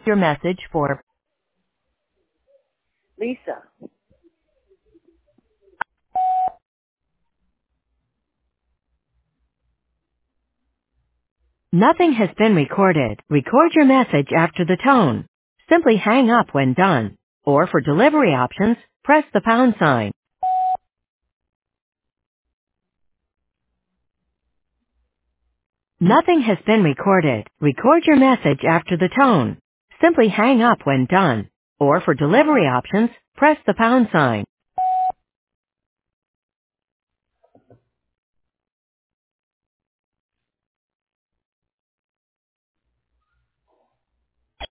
Your message for Lisa. nothing has been recorded. Record your message after the tone. Simply hang up when done. Or for delivery options, press the pound sign. Nothing has been recorded. Record your message after the tone. Simply hang up when done. Or for delivery options, press the pound sign.